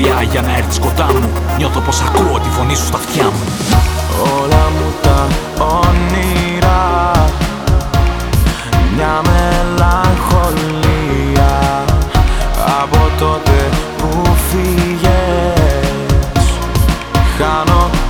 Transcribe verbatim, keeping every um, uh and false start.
μακριά για να έρθεις κοντά μου. Νιώθω πως ακούω τη φωνή σου στα αυτιά μου. Όλα μου τα όνειρα, μια μελαγχολία από τότε που φύγες. Χάνω